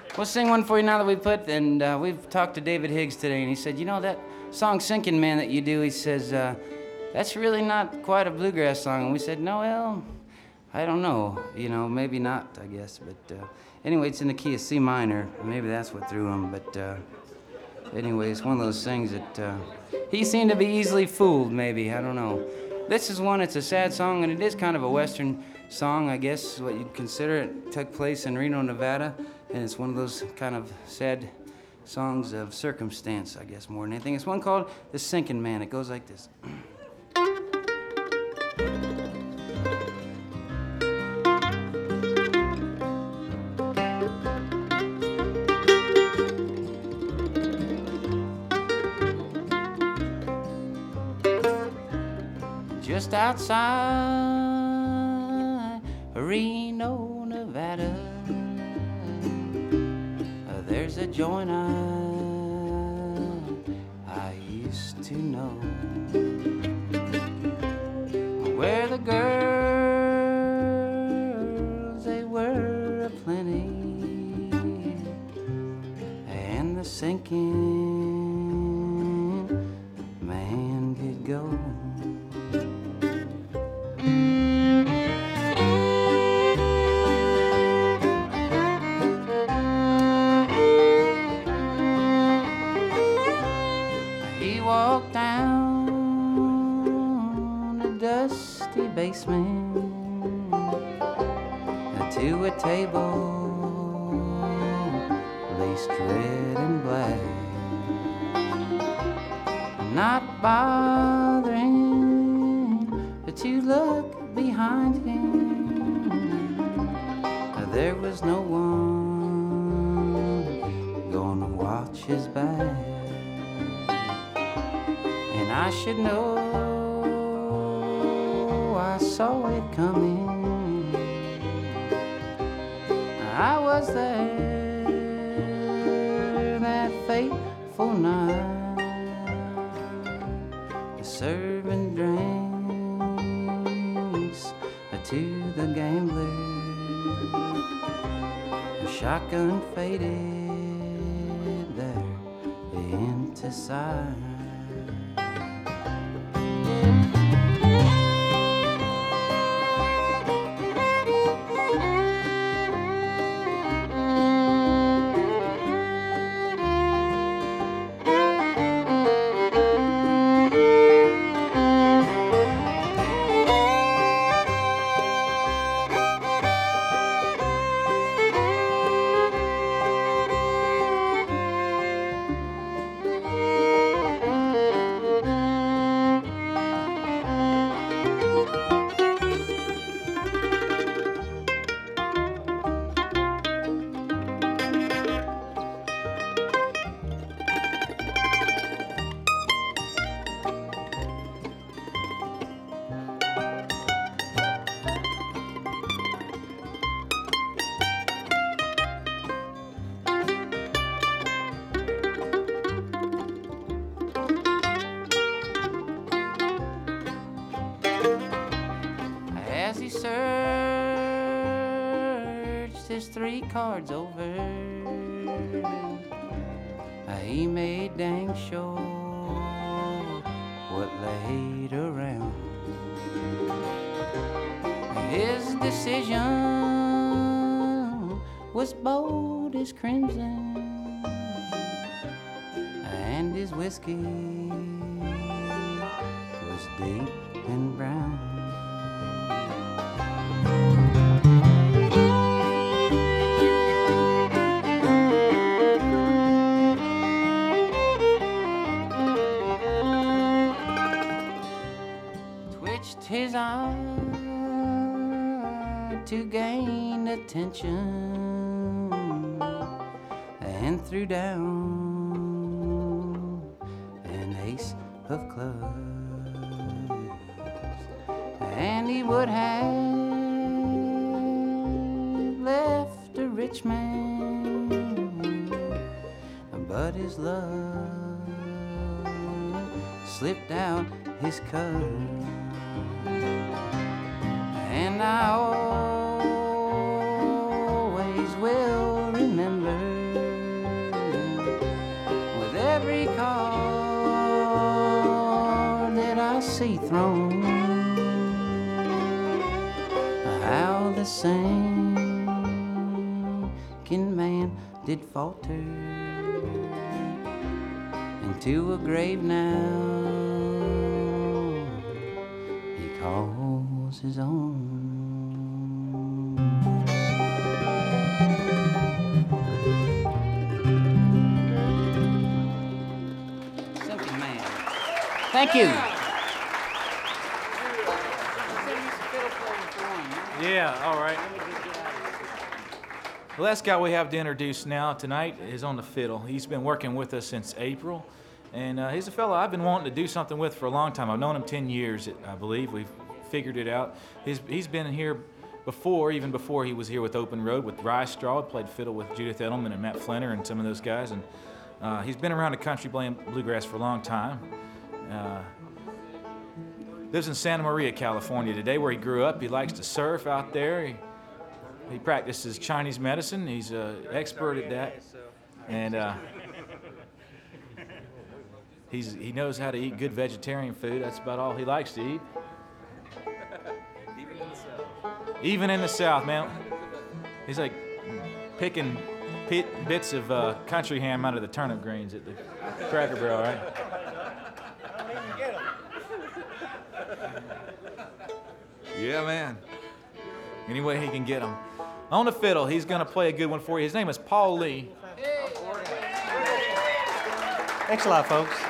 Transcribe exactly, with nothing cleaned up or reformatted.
We'll sing one for you now that we put, and uh, we've talked to David Higgs today, and he said, you know, that song Sinking Man that you do, he says, uh, that's really not quite a bluegrass song. And we said, no, well, I don't know, you know, maybe not, I guess. But uh, anyway, it's in the key of C minor. Maybe that's what threw him. But uh, anyway, it's one of those things that uh, he seemed to be easily fooled, maybe. I don't know. This is one, it's a sad song, and it is kind of a Western song, I guess, what you'd consider. It took place in Reno, Nevada, and it's one of those kind of sad songs of circumstance, I guess, more than anything. It's one called The Sinking Man. It goes like this. Just outside Reno, Nevada, there's a joint I, I used to know, where the girls, they were aplenty, and the sinking man did go. Walked down a dusty basement to a table laced red and black, not bothering to look behind him. There was no one gonna watch his back. And I should know, I saw it coming. I was there that fateful night, serving drinks to the gambler. The shotgun faded there into sight. As he searched his three cards over, he made dang sure what laid around. His decision was bold as crimson, and his whiskey was deep and brown. Twitched his eye to gain attention and threw down an ace of clubs, and he would have left a rich man, but his love slipped out his cup. And I always will remember every card that I see thrown, how the sinking man did falter into a grave now he calls his own. Sinking man. Thank you. Yeah, all right. The last guy we have to introduce now tonight is on the fiddle. He's been working with us since April, and uh, he's a fellow I've been wanting to do something with for a long time. I've known him ten years, I believe. We've figured it out. He's, he's been here before, even before he was here with Open Road, with Rye Straw. Played fiddle with Judith Edelman and Matt Flinner and some of those guys. And uh, he's been around the country playing bluegrass for a long time. Uh, lives in Santa Maria, California today, where he grew up. He likes to surf out there. He, he practices Chinese medicine. He's an expert at that. And uh, he's, he knows how to eat good vegetarian food. That's about all he likes to eat. Even in the South, man. He's like picking pit, bits of uh, country ham out of the turnip greens at the Cracker Barrel, right? Yeah, man. Any way he can get them. On the fiddle, he's going to play a good one for you. His name is Paul Lee. Thanks a lot, folks.